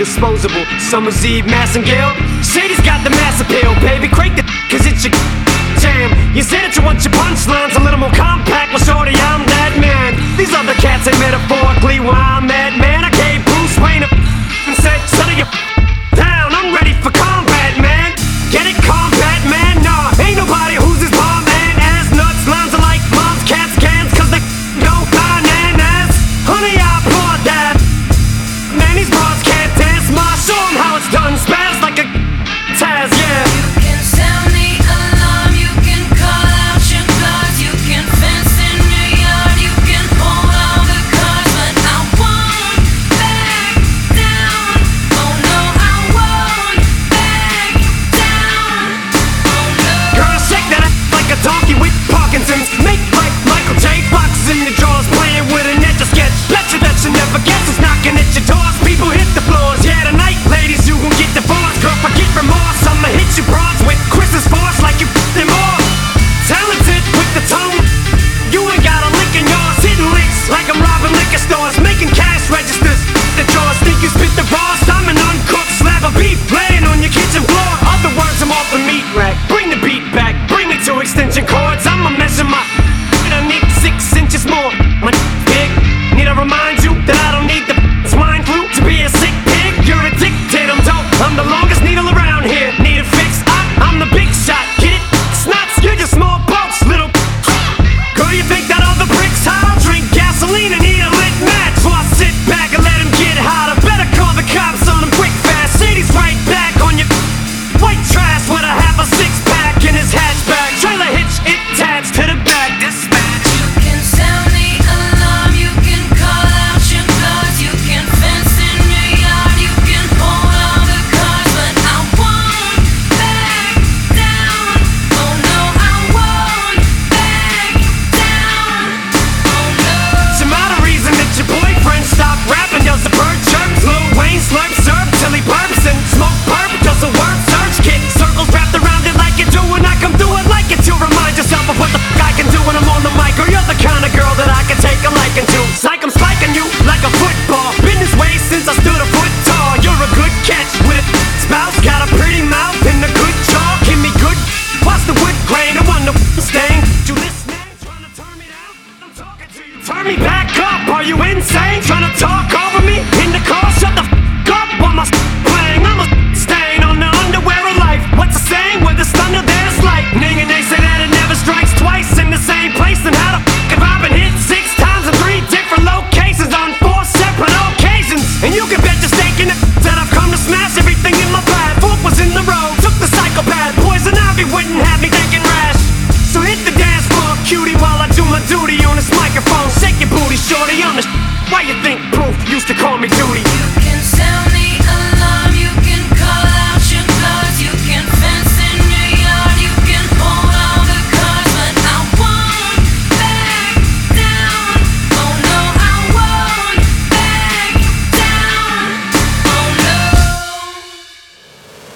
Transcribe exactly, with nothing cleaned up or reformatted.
disposable. Summer's Eve, Massengale. Shady's got the mass appeal, baby. Crank the cause it's your jam. You say that you want your punchlines a little more compact. Well, shorty, I'm that man. These other cats ain't metaphorically where I'm at, man. I gave Bruce Wayne a and said, settle your down. I'm ready for combat, man. Get it, combat, man? Nah, ain't nobody who's as bomb man. Ass nuts, lines are like moms, cats, cans, cause they don't bananas. Honey, I applaud that. Man, these bras can't dance. Ma, show 'em how it's done. Spaz like a Taz, yeah. You can sound the alarm, you can call out your guards, you can fence in your yard, you can pull all the cards, but I won't back down. Oh no, I won't back down. Oh no. Girl, shake that ass like a donkey with Parkinson's. Make like Michael J. Fox in the drawers, playing with an etch a sketch. Bet you that you never guess who's knocking at your doors. People hit the floors, yeah, tonight, ladies, you gon' get divorced. Girl, forget remorse, I'ma hit you bronze with Chris's force like you them all. Talented with the tone, you ain't got a lick in yours. Hitting licks like I'm robbing liquor stores, making cash registers. The drawers think you spit the raw. I'm an uncooked slab of beef laying on your kitchen floor. Other words, I'm off the meat rack. Bring the beat back, bring me to extension cords. I'ma measure my I need six inches more. My big, need I remind you that I don't need the swine flu to be a sick pig. You're addicted, I'm dope. I'm the longest needle around here. Need it fixed? I, I'm the big shot. Get it? Snots, you're just small boats, little. Girl, you think that all the bricks hot? I'll drink gasoline and eat a lit match. So I sit back and let him get hotter. Better call the cops on him quick fast. Shady's right back on your white trash with a half a six pack in his hatchback. Trailer hitch attached to the back. Dispatch. You can sound the alarm, you can call out your guards, you can fence in your yard, you can pull all the cards, but I won't back down. Oh no, I won't back down. Oh no. Some other reason that your boyfriend stopped rapping. Does the bird chirp? Lil Wayne slurp serve till he burps and smoke perp. Does the word search kick circles wrapped around it like you do when I come through it like it to remind yourself of what the f I can do when I'm on the mic. Or you're the kind of girl that I can take a liking to. Psych, I'm spiking you like a football. Been this way since I stood a foot tall. You're a good catch with a spouse. Got a pretty mouth and a good jaw. Give me good. Watch the wood grain. I want no stain. You listening? Trying to turn me down? I'm talking to you. Turn me back up. Are you insane? Trying to talk over me in the car? Shut the f up. While my playing, I'm a stain on the underwear of life. What's the saying? Where there's thunder, there's lightning, and they say that it never strikes twice in the same place. And how the f have I been hit six times in three different locations on four separate occasions? And you can bet your stake in it that I've come to smash everything in my path. Fork was in the road, took the psychopath. Poison ivy wouldn't have me thinking rash. So hit the dance floor, cutie, while I do my duty on this microphone. Shake your booty, shorty, on the sh- Why you think Proof used to call me Duty?